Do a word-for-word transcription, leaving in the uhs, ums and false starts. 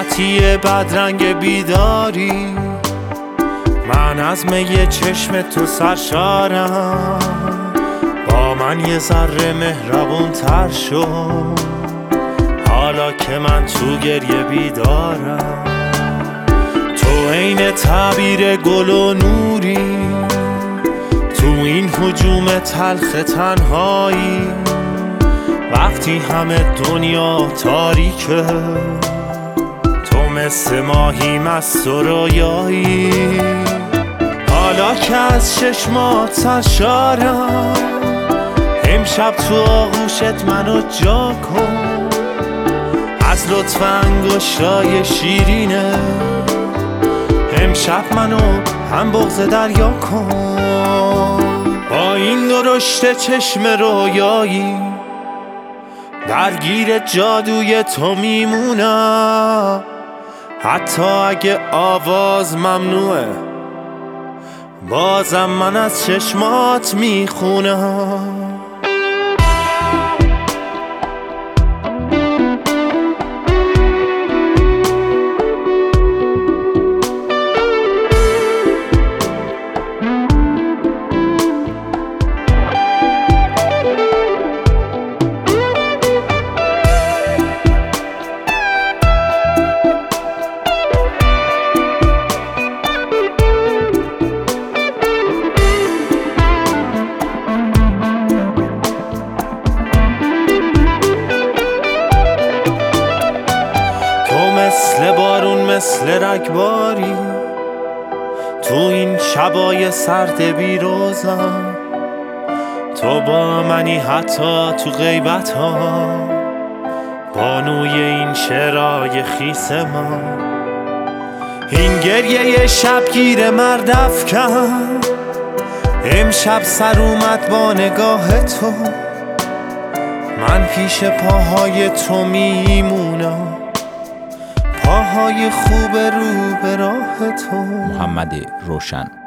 صوتی بدرنگ بیداری، من از می چشم تو سرشارم. با من یه ذره مهربون تر شو، حالا که من تو گریه بیدارم. تو عین تعبیر گل و نوری، تو این هجوم تلخ تنهایی. وقتی همه دنیا تاریکه، تو مثل ماهی مست و رویایی. حالا که از چشمات سرشارم، امشب تو آغوشت منو جا کن. از لطف انگشتای شیرینه، امشب منو هم بغض دریا کن. با این درشت چشم رویایی، درگیر جادوی تو میمونم. حتی اگه آواز ممنوعه، بازم من از چشمات میخونم. مثل بارون مثل رگباری، تو این شبای سرد بیروزم. تو با منی حتی تو غیبت ها، بانوی این شعرهای خیس ما. این گریه شبگیر مرد افکن، امشب سر اومد با نگاه تو. من پیش پاهای تو میمونم، پاهای خوب رو به راه تو. محمد روشن.